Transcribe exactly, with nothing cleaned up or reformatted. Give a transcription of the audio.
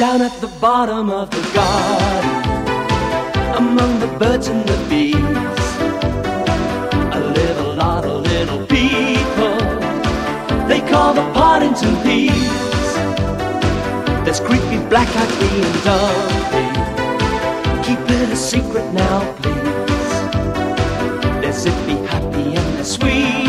Down at the bottom of the garden, among the birds and the bees, I live a lot of little people they call the Partington Thieves. There's creepy, black-eyed bee and Dumpy. Keep it a secret now, please. There's Zippy, Happy, and the Sweet.